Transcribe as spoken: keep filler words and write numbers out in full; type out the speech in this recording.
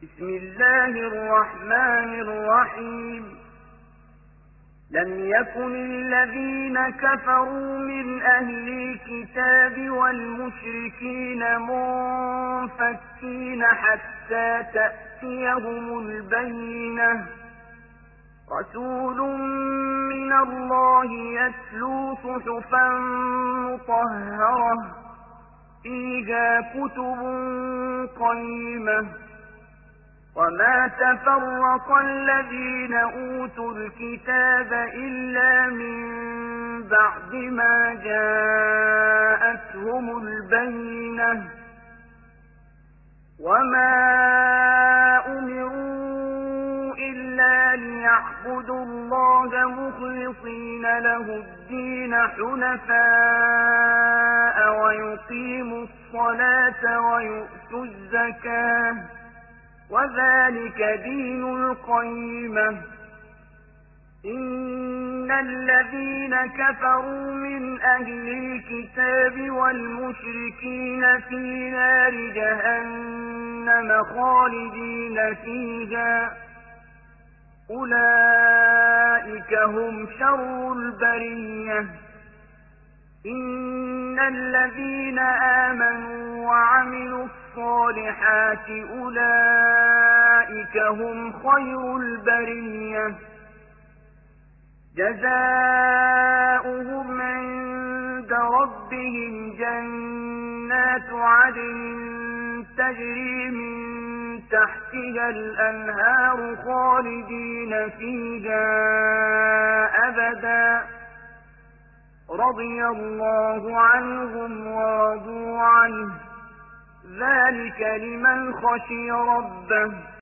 بسم الله الرحمن الرحيم لم يكن الذين كفروا من أهل الكتاب والمشركين منفكين حتى تأتيهم البينة رسول من الله يتلو صحفا مطهرة فيها كتب قيمة وما تفرق الذين أوتوا الكتاب إلا من بعد ما جاءتهم البينة وما أمروا إلا ليعبدوا الله مخلصين له الدين حنفاء ويقيموا الصلاة ويؤتوا الزكاة وذلك دين القيمة إن الذين كفروا من أهل الكتاب والمشركين في نار جهنم خالدين فيها أولئك هم شر البرية إن الذين آمنوا وعملوا الصالحات أولئك هم خير البرية جزاؤهم عند ربهم جنات عدن تجري من تحتها الأنهار خالدين فيها أبدا رضي الله عنهم ورضوا عنه ذلك لمن خشي ربه